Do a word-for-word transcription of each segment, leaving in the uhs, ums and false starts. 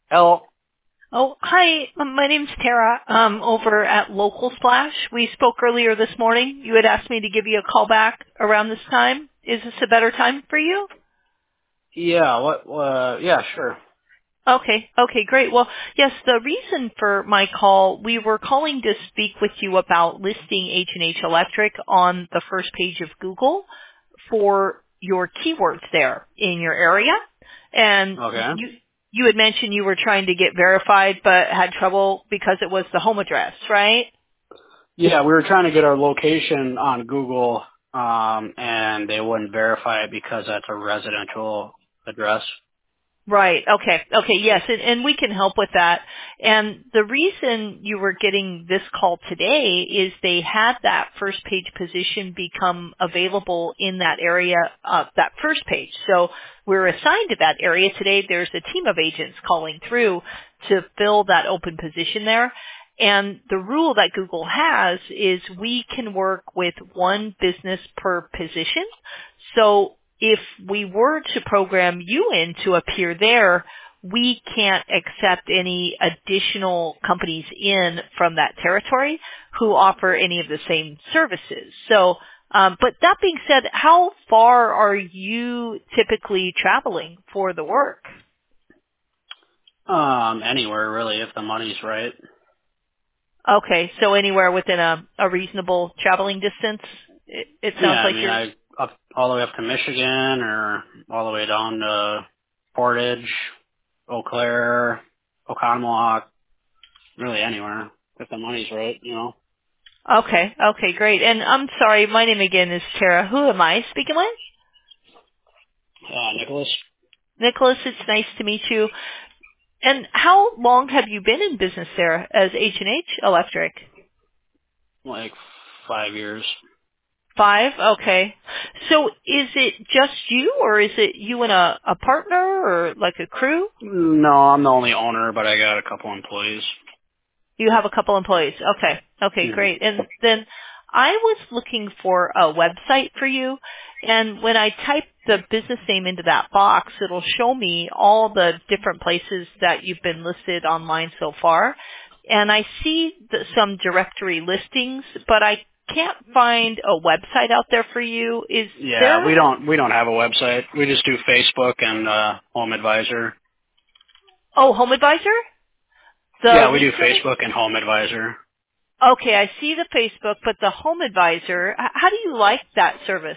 Hello. Oh, hi. Um, My name's Tara. Um, over at Local Splash. We spoke earlier this morning. You had asked me to give you a call back around this time. Is this a better time for you? Yeah, what, uh, yeah, sure. Okay. Okay, great. Well, yes, the reason for my call, we were calling to speak with you about listing H and H Electric on the first page of Google for your keywords there in your area. And Okay. you you had mentioned you were trying to get verified but had trouble because it was the home address, right? Yeah, we were trying to get our location on Google, um, and they wouldn't verify it because that's a residential address. Right. Okay. Okay. Yes. And, and we can help with that. And the reason you were getting this call today is they had that first page position become available in that area, uh, that first page. So we're assigned to that area today. There's a team of agents calling through to fill that open position there. And the rule that Google has is we can work with one business per position. So if we were to program you in to appear there, we can't accept any additional companies in from that territory who offer any of the same services. So, um, but that being said, how far are you typically traveling for the work? Um, anywhere really, if the money's right. Okay, so anywhere within a, a reasonable traveling distance, it, it Yeah, sounds I like mean, you're. I, up, all the way up to Michigan or all the way down to Portage, Eau Claire, Oconomowoc, really anywhere, if the money's right, you know. Okay, okay, great. And I'm sorry, my name again is Tara. Who am I speaking with? Uh, Nicholas, Nicholas, it's nice to meet you. And how long have you been in business there as H and H Electric? like five years. Five? Okay. So is it just you, or is it you and a, a partner, or like a crew? No, I'm the only owner, but I got a couple employees. You have a couple employees. Okay. Okay, hmm great. And then I was looking for a website for you, and when I type the business name into that box, it'll show me all the different places that you've been listed online so far. And I see the, some directory listings, but I can't find a website out there for you. Is Yeah, we there? don't we don't have a website. We just do Facebook and uh Home Advisor. Oh, Home Advisor? The Yeah, we do lead Facebook and Home Advisor. Okay, I see the Facebook, but the Home Advisor, h- how do you like that service?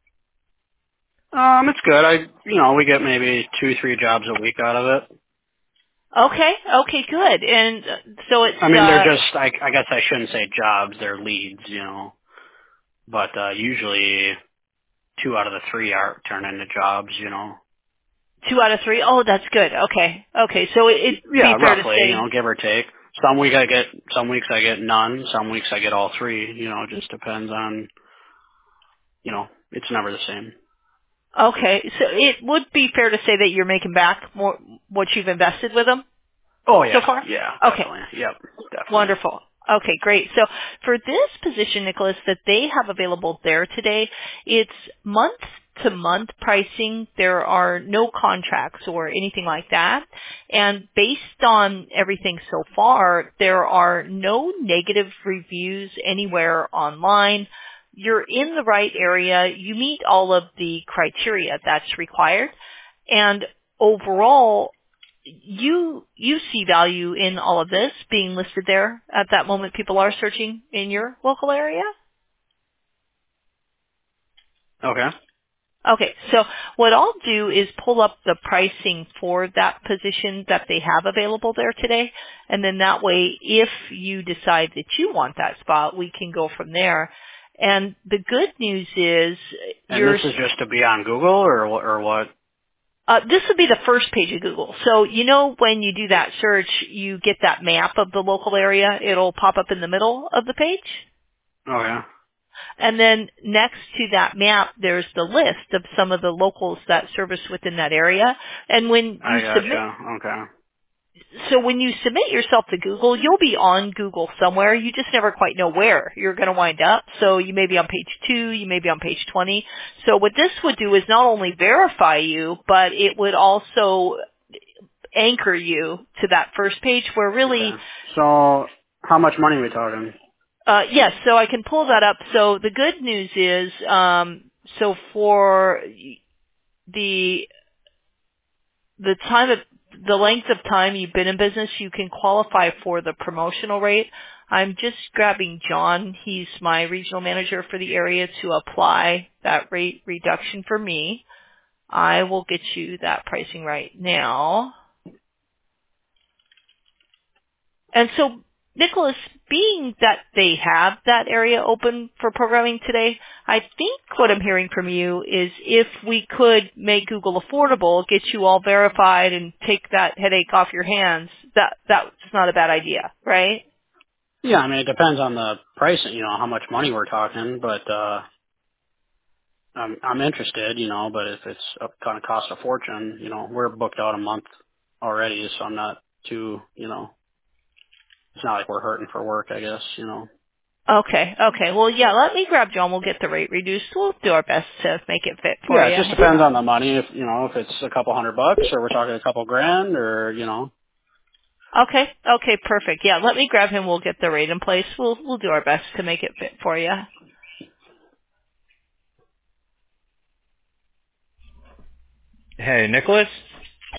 Um, it's good. I you know we get maybe two three jobs a week out of it. Okay, okay, good. And uh, so it's, I mean, they're uh, just I I guess I shouldn't say jobs. They're leads, you know. But uh usually two out of the three are turn into jobs, you know. two out of three. Oh, that's good. Okay, okay. So it, it'd be Yeah, fair to roughly, you say, know, give or take. Some week I get some weeks I get none. Some weeks I get all three. You know, it just depends on you know. It's never the same. okay, so it would be fair to say that you're making back more what you've invested with them Oh so yeah, far? yeah, Okay. definitely. Yep, definitely. Wonderful. Okay, great. So for this position, Nicholas, that they have available there today, it's month to month pricing. There are no contracts or anything like that. And based on everything so far, there are no negative reviews anywhere online. You're in the right area. You meet all of the criteria that's required. And overall, you you see value in all of this being listed there at that moment people are searching in your local area? Okay. Okay, so what I'll do is pull up the pricing for that position that they have available there today, and then that way if you decide that you want that spot, we can go from there. And the good news is And this you're is just to be on Google or wh- or what? Uh, this would be the first page of Google. So you know when you do that search, you get that map of the local area. It'll pop up in the middle of the page. Okay. And then next to that map, there's the list of some of the locals that service within that area. And when I you submit gotcha. Okay. So when you submit yourself to Google, you'll be on Google somewhere. You just never quite know where you're going to wind up. So you may be on page two, you may be on page twenty. So what this would do is not only verify you, but it would also anchor you to that first page where really. Okay. So how much money are we talking? Uh, yes, so I can pull that up. So the good news is, um, so for the the time of the length of time you've been in business, you can qualify for the promotional rate. I'm just grabbing John. He's my regional manager for the area to apply that rate reduction for me. I will get you that pricing right now. And so, Nicholas, being that they have that area open for programming today, I think what I'm hearing from you is if we could make Google affordable, get you all verified and take that headache off your hands, that that's not a bad idea, right? Yeah, I mean, it depends on the pricing, you know, how much money we're talking, but, uh, I'm, I'm interested, you know, but if it's going to cost a fortune, you know, we're booked out a month already, so I'm not too, you know, it's not like we're hurting for work, I guess, you know. Okay, okay. Well, yeah, let me grab John. We'll get the rate reduced. We'll do our best to make it fit for Yeah, it you. just depends on the money. If you know, if it's a couple hundred bucks, or we're talking a couple grand, or you know. Okay, okay, perfect. Yeah, let me grab him. We'll get the rate in place. We'll we'll do our best to make it fit for you. Hey, Nicholas?